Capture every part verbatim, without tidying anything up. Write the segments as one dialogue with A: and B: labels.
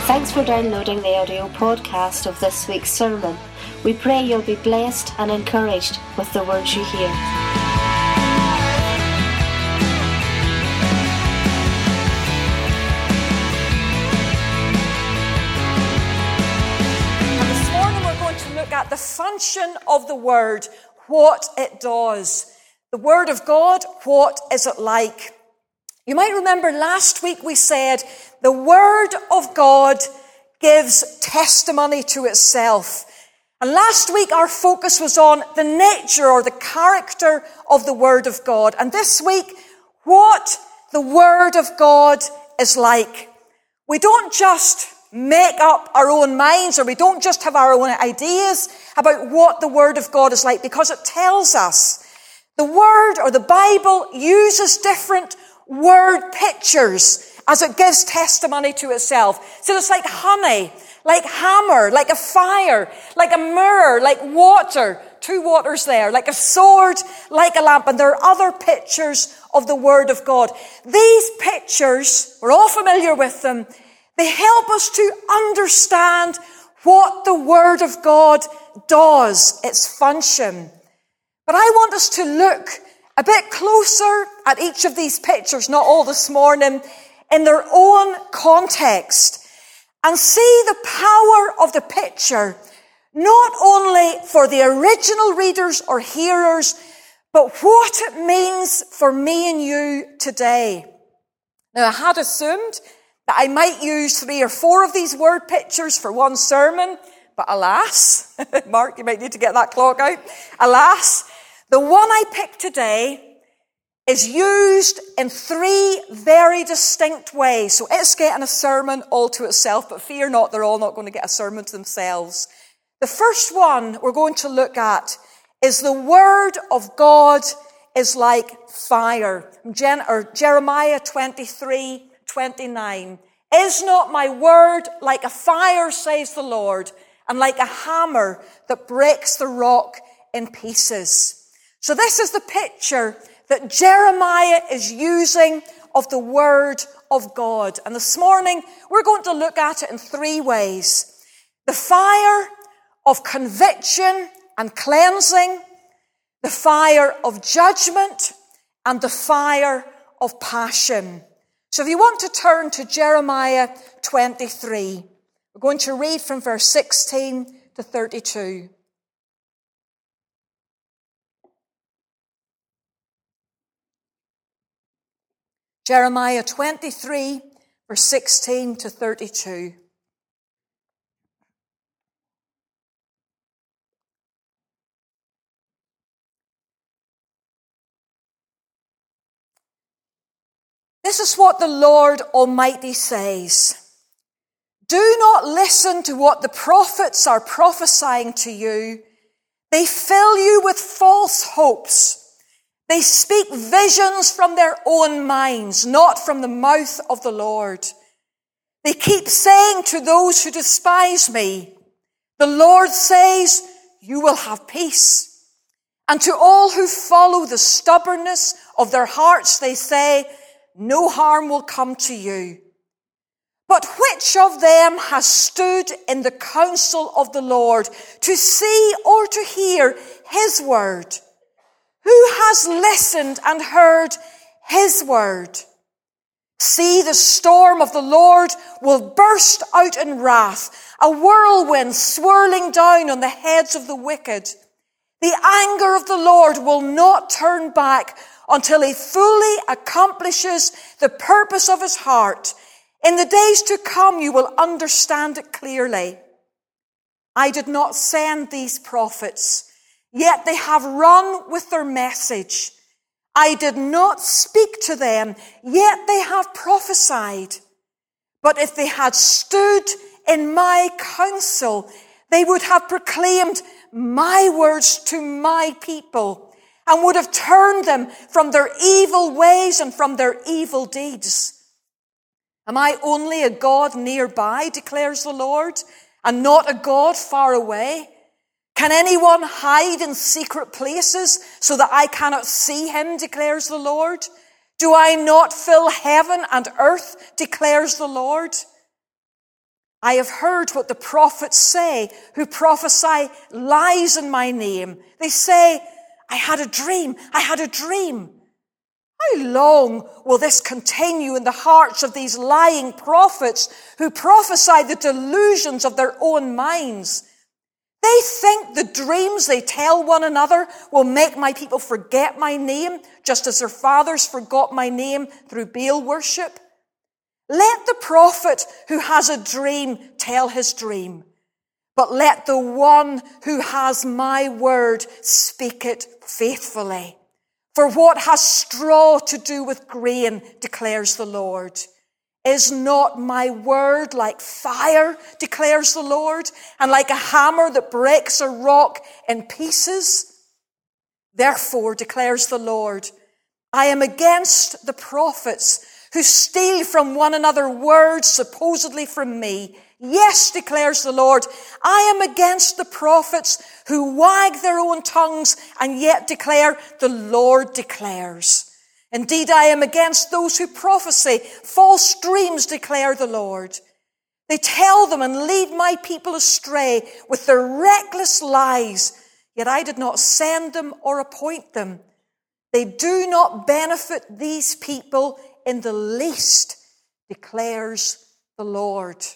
A: Thanks for downloading the audio podcast of this week's sermon. We pray you'll be blessed and encouraged with the words you hear.
B: And this morning we're going to look at the function of the Word, what it does. The Word of God, what is it like? You might remember last week we said the Word of God gives testimony to itself. And last week our focus was on the nature or the character of the Word of God. And this week, what the Word of God is like. We don't just make up our own minds, or we don't just have our own ideas about what the Word of God is like, because it tells us. The Word or the Bible uses different word pictures as it gives testimony to itself. So it's like honey, like hammer, like a fire, like a mirror, like water, two waters there, like a sword, like a lamp. And there are other pictures of the Word of God. These pictures, we're all familiar with them, they help us to understand what the Word of God does, its function. But I want us to look a bit closer at each of these pictures, not all this morning, in their own context, and see the power of the picture, not only for the original readers or hearers, but what it means for me and you today. Now, I had assumed that I might use three or four of these word pictures for one sermon, but alas, Mark, you might need to get that clock out, alas, the one I picked today is used in three very distinct ways. So it's getting a sermon all to itself, but fear not, they're all not going to get a sermon to themselves. The first one we're going to look at is the Word of God is like fire. Gen- or Jeremiah twenty-three twenty-nine. Is not my word like a fire, says the Lord, and like a hammer that breaks the rock in pieces? So this is the picture that Jeremiah is using of the Word of God. And this morning, we're going to look at it in three ways. The fire of conviction and cleansing, the fire of judgment, and the fire of passion. So if you want to turn to Jeremiah twenty-three, we're going to read from verse sixteen to thirty-two. Jeremiah twenty-three, verse sixteen to thirty-two. This is what the Lord Almighty says. Do not listen to what the prophets are prophesying to you. They fill you with false hopes. They speak visions from their own minds, not from the mouth of the Lord. They keep saying to those who despise me, the Lord says, you will have peace. And to all who follow the stubbornness of their hearts, they say, no harm will come to you. But which of them has stood in the counsel of the Lord to see or to hear his word? Who has listened and heard his word? See, the storm of the Lord will burst out in wrath, a whirlwind swirling down on the heads of the wicked. The anger of the Lord will not turn back until he fully accomplishes the purpose of his heart. In the days to come, you will understand it clearly. I did not send these prophets, yet they have run with their message. I did not speak to them, yet they have prophesied. But if they had stood in my counsel, they would have proclaimed my words to my people and would have turned them from their evil ways and from their evil deeds. Am I only a God nearby, declares the Lord, and not a God far away? Can anyone hide in secret places so that I cannot see him, declares the Lord? Do I not fill heaven and earth, declares the Lord? I have heard what the prophets say, who prophesy lies in my name. They say, I had a dream, I had a dream. How long will this continue in the hearts of these lying prophets who prophesy the delusions of their own minds? They think the dreams they tell one another will make my people forget my name, just as their fathers forgot my name through Baal worship. Let the prophet who has a dream tell his dream, but let the one who has my word speak it faithfully. For what has straw to do with grain, declares the Lord? Is not my word like fire, declares the Lord, and like a hammer that breaks a rock in pieces? Therefore, declares the Lord, I am against the prophets who steal from one another words supposedly from me. Yes, declares the Lord, I am against the prophets who wag their own tongues and yet declare, the Lord declares. Indeed, I am against those who prophesy false dreams, declare the Lord. They tell them and lead my people astray with their reckless lies, yet I did not send them or appoint them. They do not benefit these people in the least, declares the Lord.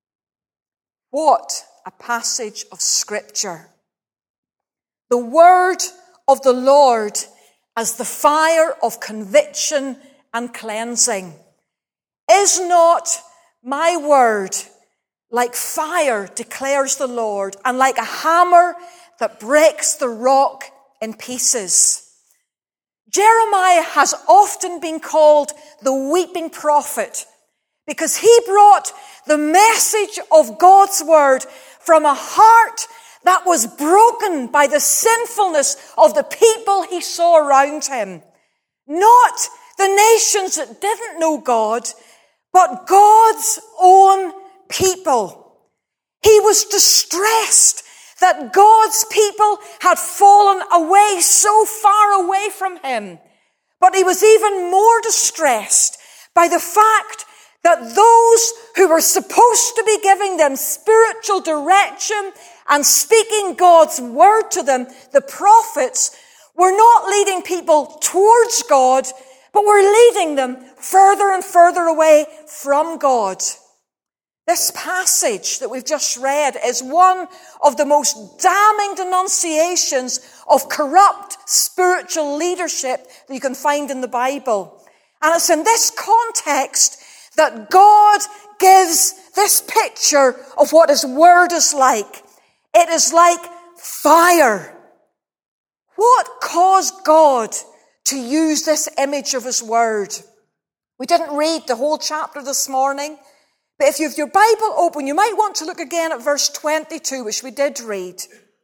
B: What a passage of Scripture. The word of the Lord as the fire of conviction and cleansing. Is not my word like fire, declares the Lord, and like a hammer that breaks the rock in pieces? Jeremiah has often been called the weeping prophet because he brought the message of God's word from a heart that was broken by the sinfulness of the people he saw around him. Not the nations that didn't know God, but God's own people. He was distressed that God's people had fallen away, so far away from him. But he was even more distressed by the fact that those who were supposed to be giving them spiritual direction and speaking God's word to them, the prophets, were not leading people towards God, but were leading them further and further away from God. This passage that we've just read is one of the most damning denunciations of corrupt spiritual leadership that you can find in the Bible. And it's in this context that God gives this picture of what his word is like. It is like fire. What caused God to use this image of his word? We didn't read the whole chapter this morning, but if you have your Bible open, you might want to look again at verse twenty-two, which we did read.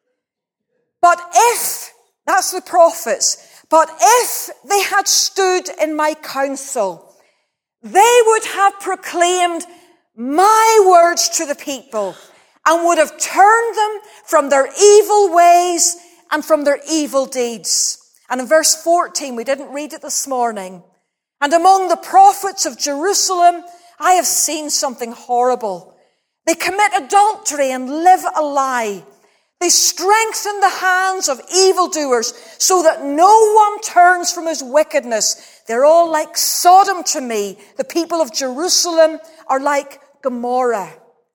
B: But if, that's the prophets, but if they had stood in my counsel, they would have proclaimed my words to the people and would have turned them from their evil ways and from their evil deeds. And in verse fourteen, we didn't read it this morning. And among the prophets of Jerusalem, I have seen something horrible. They commit adultery and live a lie. They strengthen the hands of evildoers so that no one turns from his wickedness. They're all like Sodom to me. The people of Jerusalem are like Gomorrah.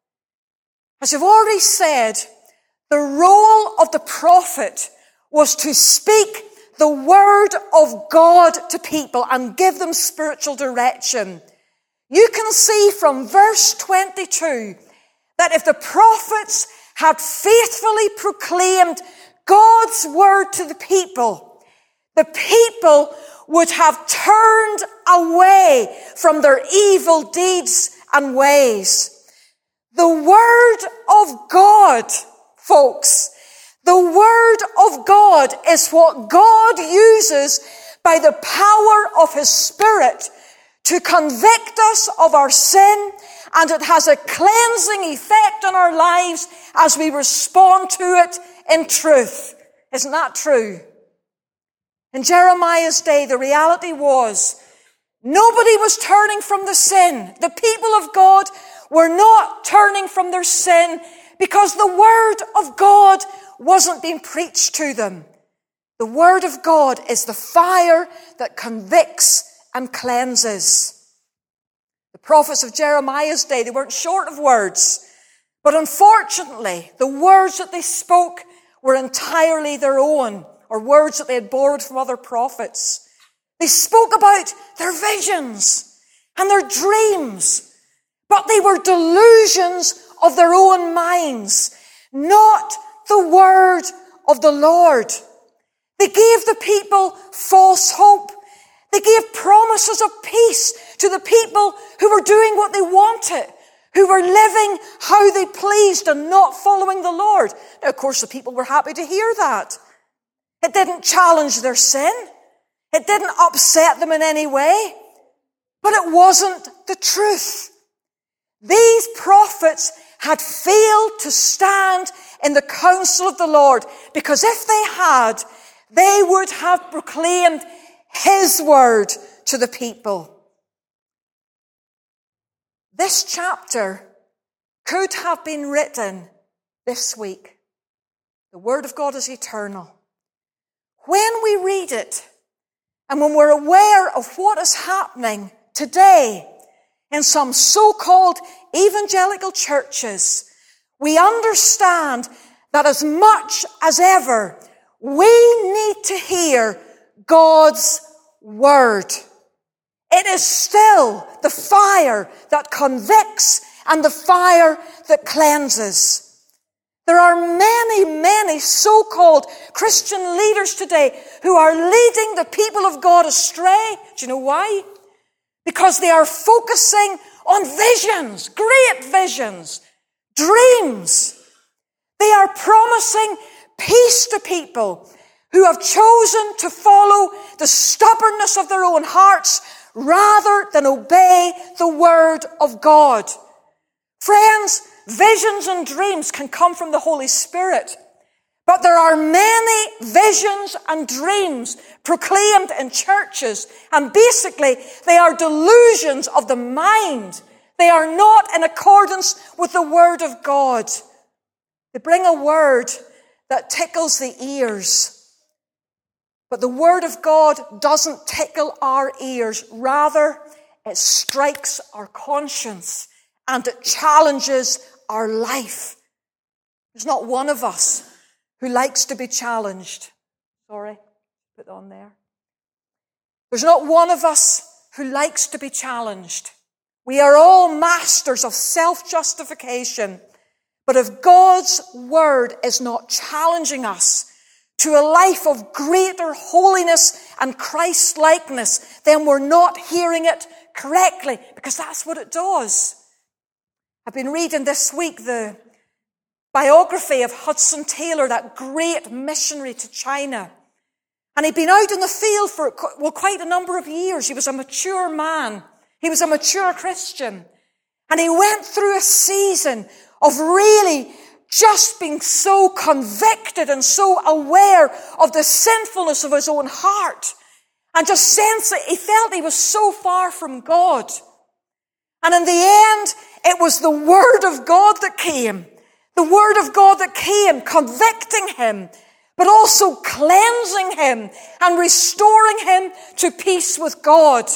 B: As I've already said, the role of the prophet was to speak the word of God to people and give them spiritual direction. You can see from verse twenty-two that if the prophets had faithfully proclaimed God's word to the people, the people would have turned away from their evil deeds and ways. The word of God, folks, the word of God is what God uses by the power of his Spirit to convict us of our sin, and it has a cleansing effect on our lives as we respond to it in truth. Isn't that true? In Jeremiah's day, the reality was nobody was turning from the sin. The people of God were not turning from their sin because the word of God wasn't being preached to them. The word of God is the fire that convicts and cleanses. The prophets of Jeremiah's day, they weren't short of words, but unfortunately, the words that they spoke were entirely their own, or words that they had borrowed from other prophets. They spoke about their visions and their dreams, but they were delusions of their own minds, not the word of the Lord. They gave the people false hope. They gave promises of peace to the people who were doing what they wanted, who were living how they pleased and not following the Lord. Now, of course, the people were happy to hear that. It didn't challenge their sin. It didn't upset them in any way. But it wasn't the truth. These prophets had failed to stand in the counsel of the Lord, because if they had, they would have proclaimed His word to the people. This chapter could have been written this week. The word of God is eternal. When we read it, and when we're aware of what is happening today in some so-called evangelical churches, we understand that as much as ever, we need to hear God's word. It is still the fire that convicts and the fire that cleanses. There are many, many so-called Christian leaders today who are leading the people of God astray. Do you know why? Because they are focusing on visions, great visions, dreams. They are promising peace to people who have chosen to follow the stubbornness of their own hearts rather than obey the word of God. Friends, visions and dreams can come from the Holy Spirit, but there are many visions and dreams proclaimed in churches, and basically they are delusions of the mind. They are not in accordance with the word of God. They bring a word that tickles the ears. But the word of God doesn't tickle our ears. Rather, it strikes our conscience and it challenges our life. There's not one of us who likes to be challenged. Sorry, put it on there. There's not one of us who likes to be challenged. We are all masters of self-justification. But if God's word is not challenging us to a life of greater holiness and Christ-likeness, then we're not hearing it correctly, because that's what it does. I've been reading this week the biography of Hudson Taylor, that great missionary to China. And he'd been out in the field for, well, quite a number of years. He was a mature man. He was a mature Christian. And he went through a season of really just being so convicted and so aware of the sinfulness of his own heart. And just sense that he felt he was so far from God. And in the end, it was the word of God that came. The word of God that came, convicting him, but also cleansing him and restoring him to peace with God.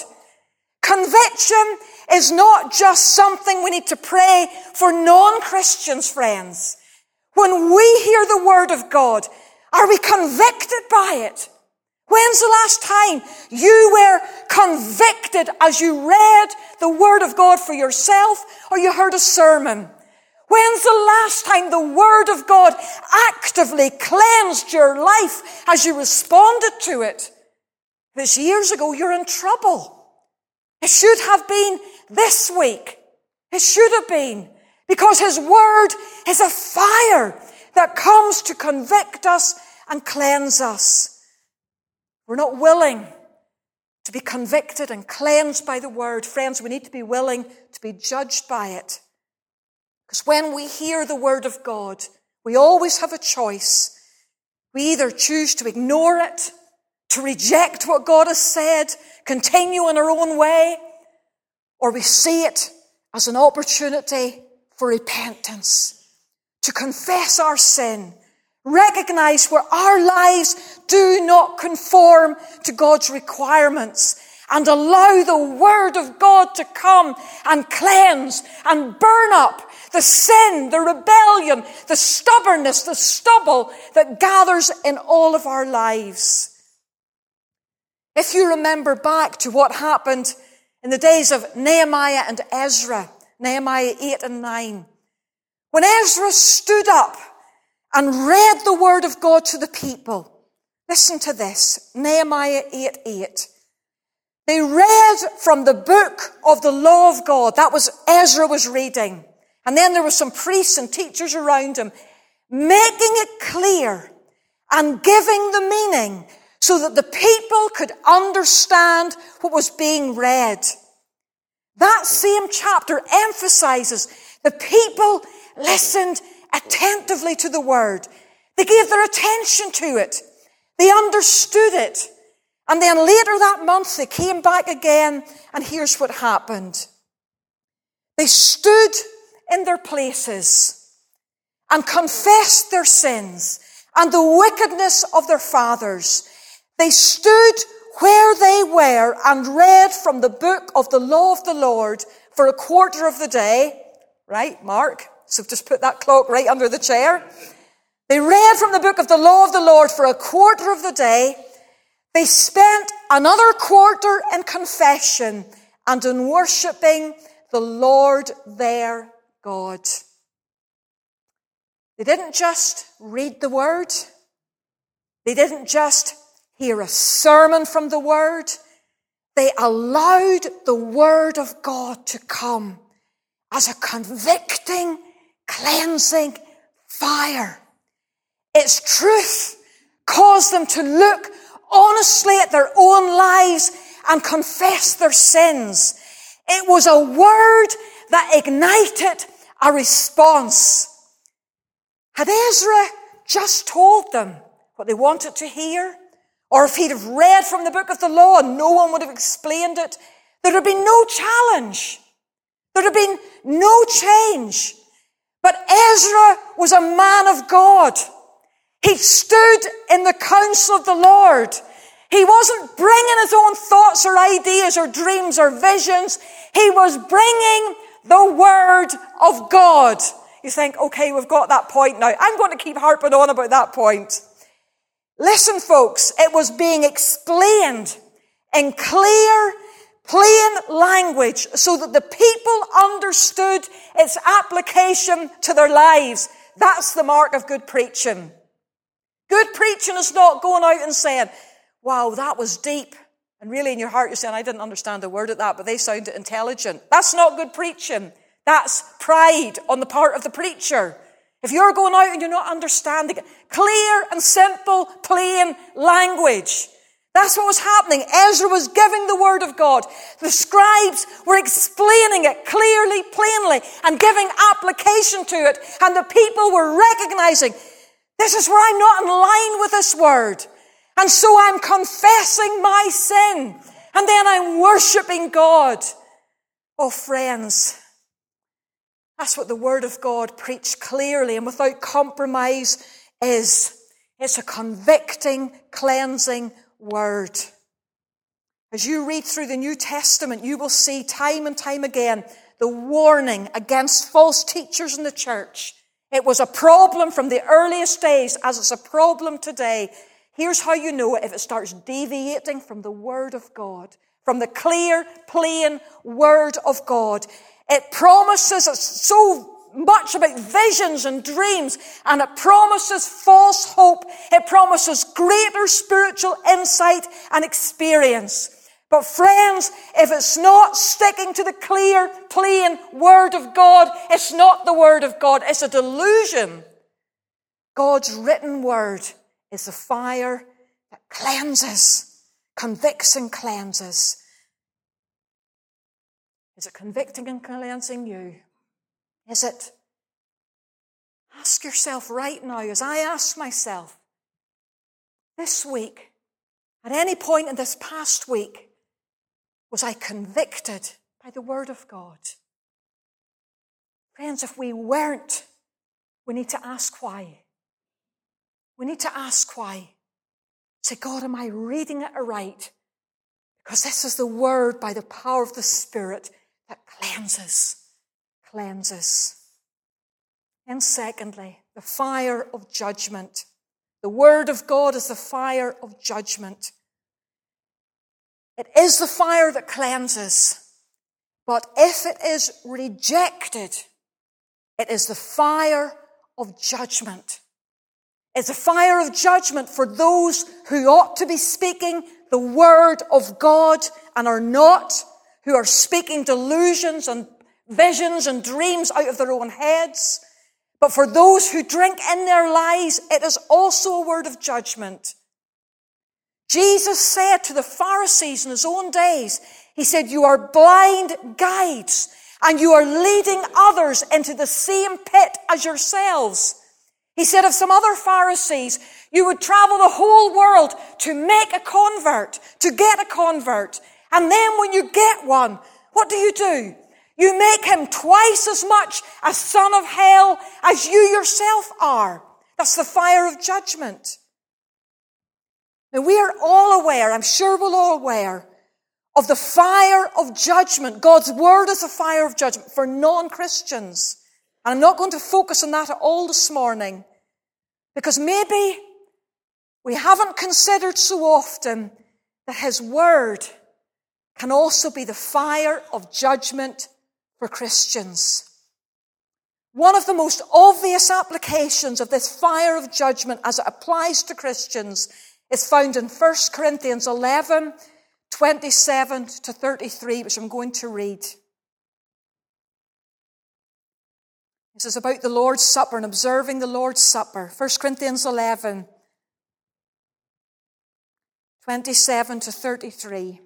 B: Conviction is not just something we need to pray for non-Christians, friends. When we hear the word of God, are we convicted by it? When's the last time you were convicted as you read the word of God for yourself or you heard a sermon? When's the last time the word of God actively cleansed your life as you responded to it? If it's years ago, you're in trouble. It should have been this week. It should have been. Because his word is a fire that comes to convict us and cleanse us. We're not willing to be convicted and cleansed by the word. Friends, we need to be willing to be judged by it. Because when we hear the word of God, we always have a choice. We either choose to ignore it, to reject what God has said, continue in our own way, or we see it as an opportunity for repentance, to confess our sin, recognize where our lives do not conform to God's requirements, and allow the Word of God to come and cleanse and burn up the sin, the rebellion, the stubbornness, the stubble that gathers in all of our lives. If you remember back to what happened in the days of Nehemiah and Ezra, Nehemiah eight and nine, when Ezra stood up and read the Word of God to the people, listen to this, Nehemiah eight eight. They read from the book of the law of God. That was Ezra was reading. And then there were some priests and teachers around him, making it clear and giving the meaning so that the people could understand what was being read. That same chapter emphasizes the people listened attentively to the word. They gave their attention to it. They understood it. And then later that month they came back again, and here's what happened. They stood in their places and confessed their sins and the wickedness of their fathers. They stood where they were and read from the book of the law of the Lord for a quarter of the day. Right, Mark? So just put that clock right under the chair. They read from the book of the law of the Lord for a quarter of the day. They spent another quarter in confession and in worshipping the Lord their God. They didn't just read the word. They didn't just hear a sermon from the word. They allowed the word of God to come as a convicting, cleansing fire. Its truth caused them to look honestly at their own lives and confess their sins. It was a word that ignited a response. Had Ezra just told them what they wanted to hear, or if he'd have read from the book of the law and no one would have explained it, there'd have been no challenge. There'd have been no change. But Ezra was a man of God. He stood in the counsel of the Lord. He wasn't bringing his own thoughts or ideas or dreams or visions. He was bringing the word of God. You think, okay, we've got that point now. I'm going to keep harping on about that point. Listen, folks, it was being explained in clear, plain language so that the people understood its application to their lives. That's the mark of good preaching. Good preaching is not going out and saying, wow, that was deep. And really in your heart you're saying, I didn't understand a word of that, but they sounded intelligent. That's not good preaching. That's pride on the part of the preacher. If you're going out and you're not understanding it, clear and simple, plain language. That's what was happening. Ezra was giving the word of God. The scribes were explaining it clearly, plainly, and giving application to it. And the people were recognizing, this is where I'm not in line with this word. And so I'm confessing my sin. And then I'm worshiping God. Oh, friends, that's what the word of God preached clearly and without compromise is. It's a convicting, cleansing word. As you read through the New Testament, you will see time and time again the warning against false teachers in the church. It was a problem from the earliest days as it's a problem today. Here's how you know it if it starts deviating from the Word of God, from the clear, plain Word of God. It promises so much about visions and dreams, and it promises false hope. It promises greater spiritual insight and experience. But friends, if it's not sticking to the clear, plain Word of God, it's not the Word of God. It's a delusion. God's written Word is the fire that cleanses, convicts and cleanses. Is it convicting and cleansing you? Is it? Ask yourself right now, as I ask myself, this week, at any point in this past week, was I convicted by the Word of God? Friends, if we weren't, we need to ask why. We need to ask why. Say, God, am I reading it aright? Because this is the word by the power of the Spirit that cleanses, cleanses. And secondly, the fire of judgment. The word of God is the fire of judgment. It is the fire that cleanses. But if it is rejected, it is the fire of judgment. It's a fire of judgment for those who ought to be speaking the word of God and are not, who are speaking delusions and visions and dreams out of their own heads. But for those who drink in their lies, it is also a word of judgment. Jesus said to the Pharisees in his own days, he said, you are blind guides, and you are leading others into the same pit as yourselves. He said of some other Pharisees, you would travel the whole world to make a convert, to get a convert. And then when you get one, what do you do? You make him twice as much a son of hell as you yourself are. That's the fire of judgment. Now we are all aware, I'm sure we're all aware, of the fire of judgment. God's word is a fire of judgment for non-Christians. And I'm not going to focus on that at all this morning, because maybe we haven't considered so often that his word can also be the fire of judgment for Christians. One of the most obvious applications of this fire of judgment as it applies to Christians is found in First Corinthians eleven, twenty-seven to thirty-three, which I'm going to read. This is about the Lord's Supper and observing the Lord's Supper. First Corinthians eleven, twenty-seven to thirty-three.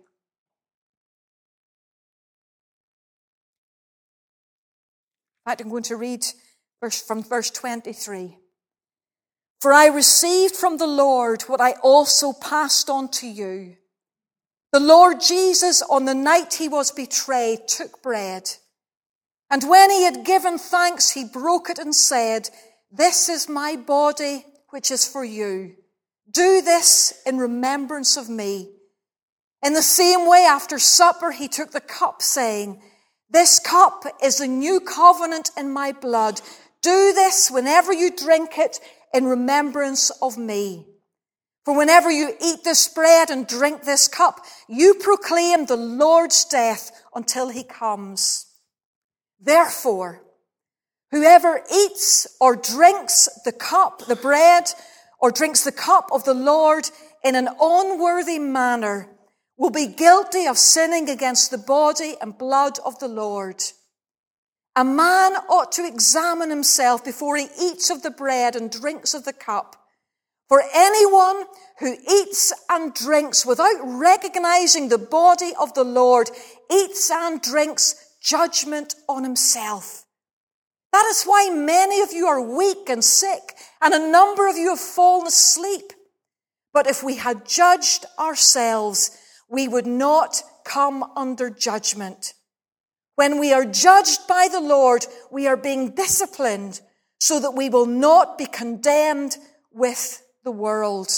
B: In fact, I'm going to read verse, from verse twenty-three. For I received from the Lord what I also passed on to you. The Lord Jesus, on the night he was betrayed, took bread. And when he had given thanks, he broke it and said, this is my body, which is for you. Do this in remembrance of me. In the same way, after supper, he took the cup, saying, this cup is the new covenant in my blood. Do this whenever you drink it in remembrance of me. For whenever you eat this bread and drink this cup, you proclaim the Lord's death until he comes. Therefore, whoever eats or drinks the cup, the bread, or drinks the cup of the Lord in an unworthy manner will be guilty of sinning against the body and blood of the Lord. A man ought to examine himself before he eats of the bread and drinks of the cup. For anyone who eats and drinks without recognizing the body of the Lord eats and drinks judgment on himself. That is why many of you are weak and sick, and a number of you have fallen asleep. But if we had judged ourselves, we would not come under judgment. When we are judged by the Lord, we are being disciplined so that we will not be condemned with the world.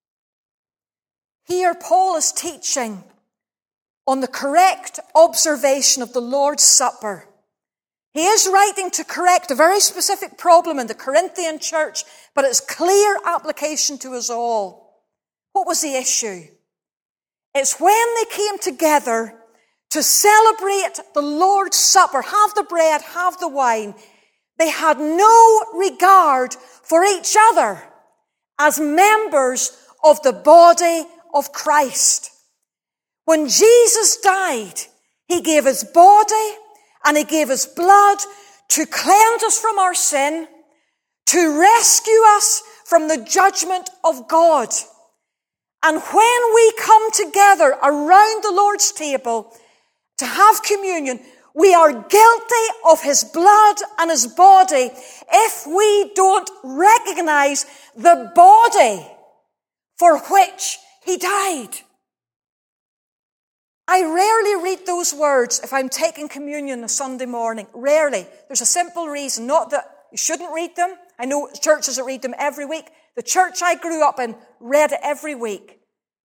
B: Here Paul is teaching on the correct observation of the Lord's Supper. He is writing to correct a very specific problem in the Corinthian church, but it's clear application to us all. What was the issue? It's when they came together to celebrate the Lord's Supper, have the bread, have the wine, they had no regard for each other as members of the body of Christ. When Jesus died, he gave his body and he gave his blood to cleanse us from our sin, to rescue us from the judgment of God. And when we come together around the Lord's table to have communion, we are guilty of his blood and his body if we don't recognize the body for which he died. I rarely read those words if I'm taking communion on Sunday morning. Rarely. There's a simple reason. Not that you shouldn't read them. I know churches that read them every week. The church I grew up in read it every week.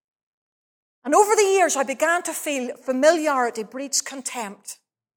B: And over the years, I began to feel familiarity breeds contempt.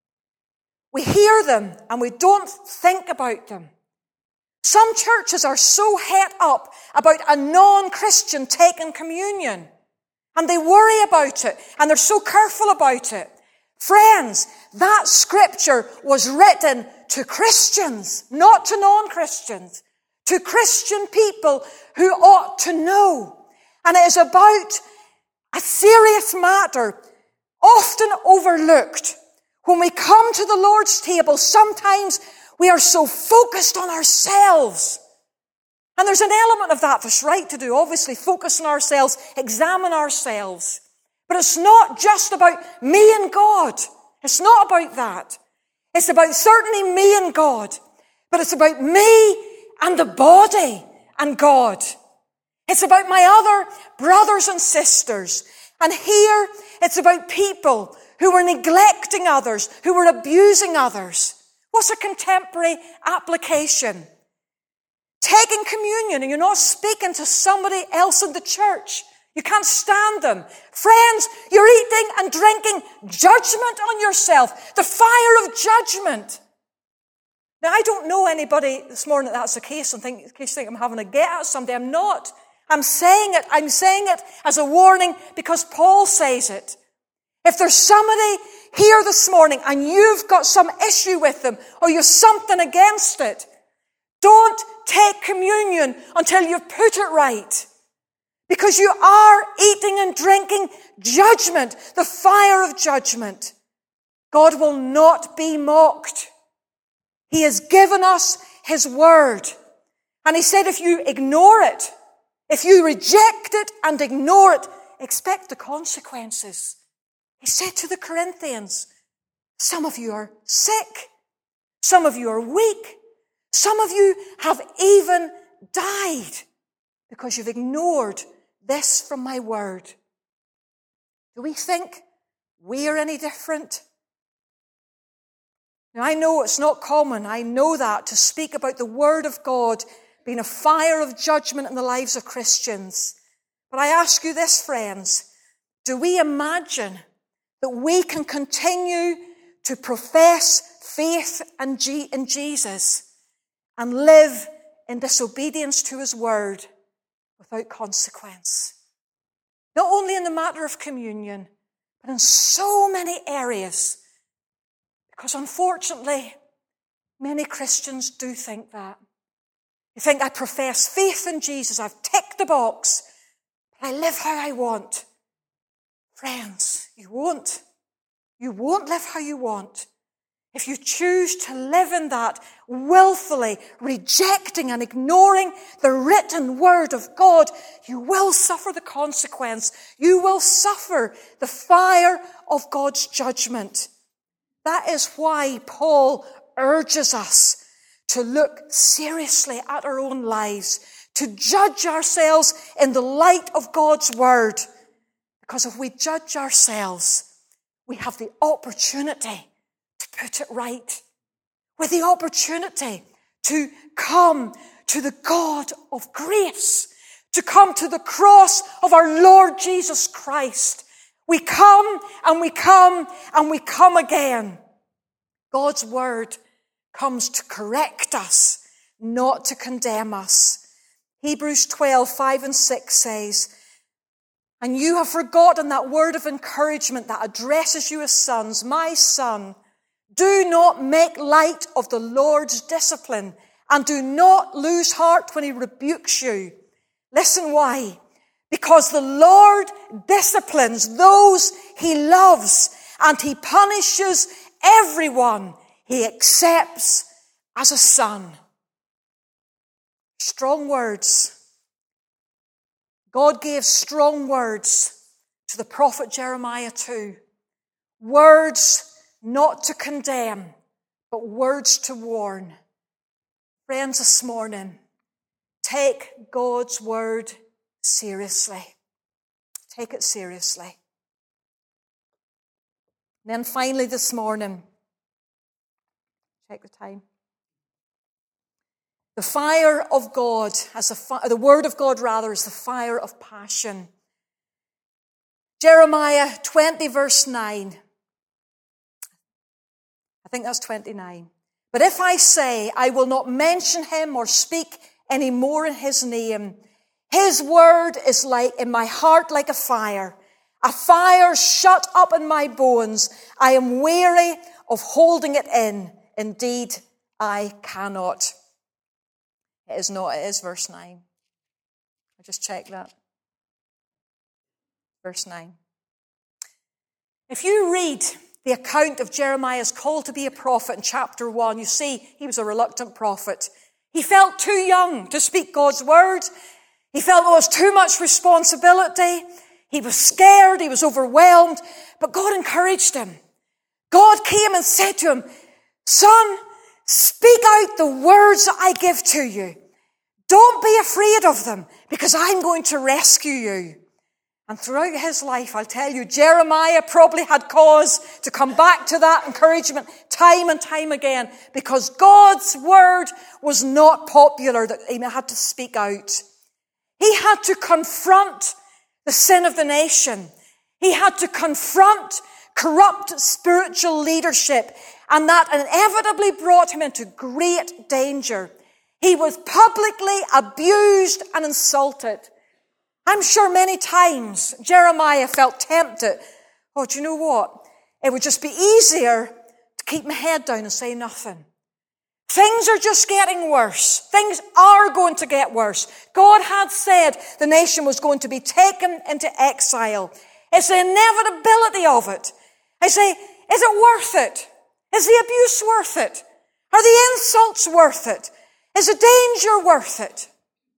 B: We hear them and we don't think about them. Some churches are so het up about a non-Christian taking communion. And they worry about it. And they're so careful about it. Friends, that scripture was written to Christians, not to non-Christians. To Christian people who ought to know. And it is about a serious matter, often overlooked. When we come to the Lord's table, sometimes we are so focused on ourselves. And there's an element of that that's right to do, obviously, focus on ourselves, examine ourselves. But it's not just about me and God. It's not about that. It's about certainly me and God. But it's about me and the body and God. It's about my other brothers and sisters. And here it's about people who were neglecting others, who were abusing others. What's a contemporary application? Taking communion and you're not speaking to somebody else in the church. You can't stand them. Friends, you're eating and drinking judgment on yourself. The fire of judgment. Now, I don't know anybody this morning that that's the case and think, in case you think I'm having a get at somebody. I'm not. I'm saying it. I'm saying it as a warning because Paul says it. If there's somebody here this morning and you've got some issue with them or you've something against it, don't take communion until you've put it right. Because you are eating and drinking judgment, the fire of judgment. God will not be mocked. He has given us His word. And He said if you ignore it, if you reject it and ignore it, expect the consequences. He said to the Corinthians, some of you are sick. Some of you are weak. Some of you have even died because you've ignored this from my word. Do we think we're any different? Now, I know it's not common, I know that, to speak about the word of God being a fire of judgment in the lives of Christians. But I ask you this, friends, do we imagine that we can continue to profess faith in Jesus and live in disobedience to His word without consequence? Not only in the matter of communion, but in so many areas. Because unfortunately, many Christians do think that. You think, I profess faith in Jesus, I've ticked the box, but I live how I want. Friends, you won't. You won't live how you want. If you choose to live in that, willfully rejecting and ignoring the written word of God, you will suffer the consequence. You will suffer the fire of God's judgment. That is why Paul urges us to look seriously at our own lives, to judge ourselves in the light of God's word. Because if we judge ourselves, we have the opportunity to put it right. With the opportunity to come to the God of grace, to come to the cross of our Lord Jesus Christ. We come and we come and we come again. God's word comes to correct us, not to condemn us. Hebrews twelve, five and six says, and you have forgotten that word of encouragement that addresses you as sons. My son, do not make light of the Lord's discipline and do not lose heart when He rebukes you. Listen why. Because the Lord disciplines those He loves and He punishes everyone He accepts as a son. Strong words. God gave strong words to the prophet Jeremiah too. Words not to condemn, but words to warn. Friends, this morning, take God's word seriously. Take it seriously. And then finally this morning, check the time. The fire of God, as a fi- the word of God rather, is the fire of passion. Jeremiah twenty verse nine. I think that's twenty-nine. But if I say I will not mention him or speak any more in his name, his word is like in my heart like a fire, a fire shut up in my bones. I am weary of holding it in. Indeed, I cannot. It is not, it is verse nine. I just checked that. Verse nine. If you read the account of Jeremiah's call to be a prophet in chapter one, you see he was a reluctant prophet. He felt too young to speak God's word. He felt it was too much responsibility. He was scared. He was overwhelmed. But God encouraged him. God came and said to him, son, speak out the words that I give to you. Don't be afraid of them, because I'm going to rescue you. And throughout his life, I'll tell you, Jeremiah probably had cause to come back to that encouragement time and time again, because God's word was not popular that he had to speak out. He had to confront the sin of the nation. He had to confront corrupt spiritual leadership, and that inevitably brought him into great danger. He was publicly abused and insulted. I'm sure many times Jeremiah felt tempted. Oh, do you know what? It would just be easier to keep my head down and say nothing. Things are just getting worse. Things are going to get worse. God had said the nation was going to be taken into exile. It's the inevitability of it. I say, is it worth it? Is the abuse worth it? Are the insults worth it? Is the danger worth it?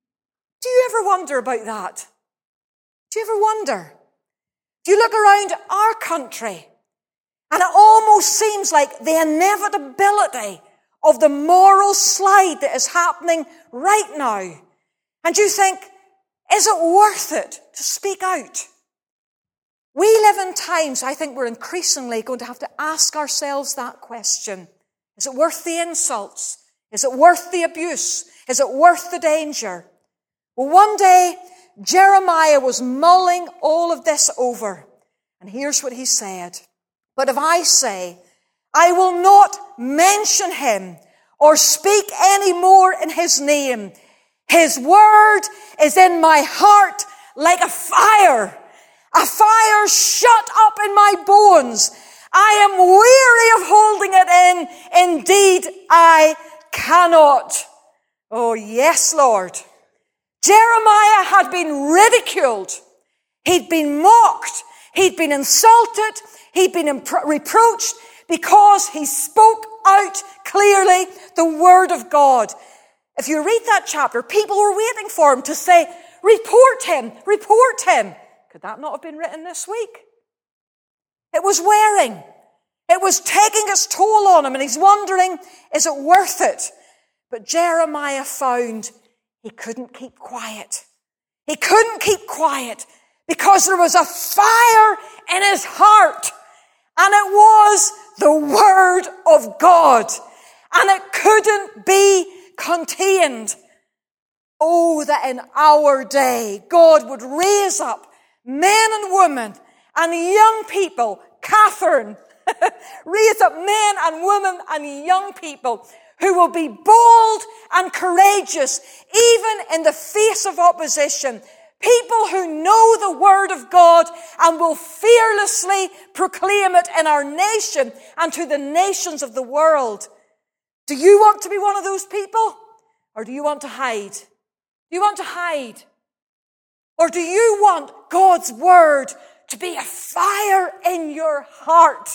B: Do you ever wonder about that? Do you ever wonder? Do you look around our country and it almost seems like the inevitability of the moral slide that is happening right now? And you think, is it worth it to speak out? We live in times, I think we're increasingly going to have to ask ourselves that question. Is it worth the insults? Is it worth the abuse? Is it worth the danger? Well, one day, Jeremiah was mulling all of this over. And here's what he said. But if I say, I will not mention him or speak any more in his name, his word is in my heart like a fire, a fire shut up in my bones. I am weary of holding it in. Indeed, I cannot. Oh, yes, Lord. Jeremiah had been ridiculed. He'd been mocked. He'd been insulted. He'd been impro- reproached because he spoke out clearly the word of God. If you read that chapter, people were waiting for him to say, report him, report him. Could that not have been written this week? It was wearing. It was taking its toll on him, and he's wondering, is it worth it? But Jeremiah found he couldn't keep quiet. He couldn't keep quiet because there was a fire in his heart, and it was the word of God, and it couldn't be contained. Oh, that in our day God would raise up men and women and young people, Catherine, raise up men and women and young people who will be bold and courageous even in the face of opposition. People who know the word of God and will fearlessly proclaim it in our nation and to the nations of the world. Do you want to be one of those people? Or do you want to hide? Do you want to hide? Or do you want God's word to be a fire in your heart?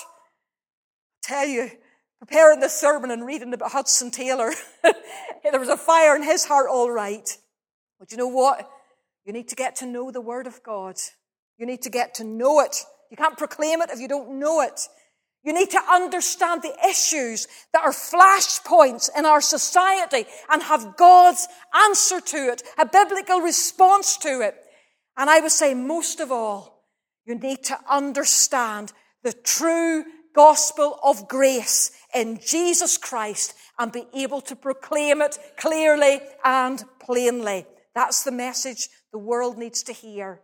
B: I tell you, preparing this sermon and reading about Hudson Taylor, there was a fire in his heart, all right. But you know what? You need to get to know the word of God. You need to get to know it. You can't proclaim it if you don't know it. You need to understand the issues that are flashpoints in our society and have God's answer to it, a biblical response to it. And I would say most of all, you need to understand the true gospel of grace in Jesus Christ and be able to proclaim it clearly and plainly. That's the message the world needs to hear.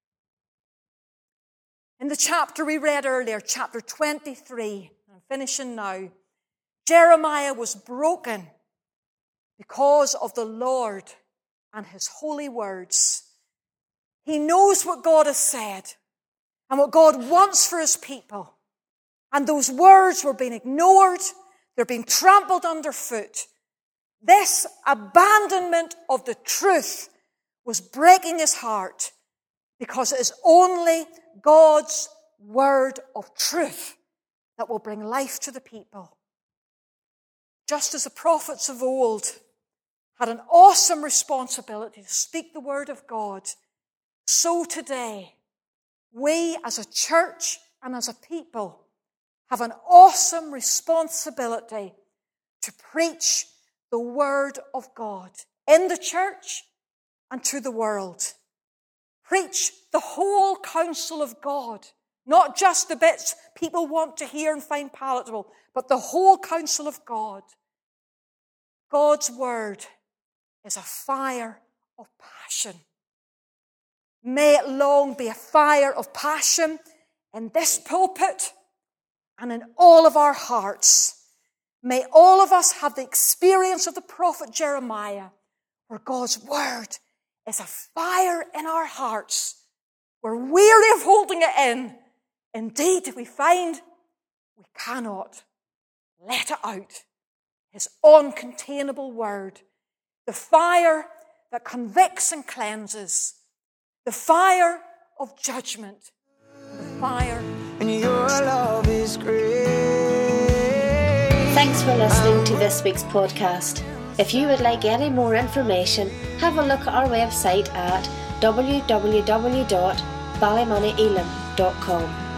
B: In the chapter we read earlier, chapter twenty-three, I'm finishing now, Jeremiah was broken because of the Lord and his holy words. He knows what God has said and what God wants for his people. And those words were being ignored. They're being trampled underfoot. This abandonment of the truth was breaking his heart because it is only God's word of truth that will bring life to the people. Just as the prophets of old had an awesome responsibility to speak the word of God, so today, we as a church and as a people have an awesome responsibility to preach the word of God in the church and to the world. Preach the whole counsel of God, not just the bits people want to hear and find palatable, but the whole counsel of God. God's word is a fire of passion. May it long be a fire of passion in this pulpit and in all of our hearts. May all of us have the experience of the prophet Jeremiah, where God's word is a fire in our hearts. We're weary of holding it in. Indeed, we find we cannot let it out. His uncontainable word, the fire that convicts and cleanses, the fire of judgment, the fire.
C: And your love is great.
A: Thanks for listening to this week's podcast. If you would like any more information, have a look at our website at w w w dot ballymoney elim dot com.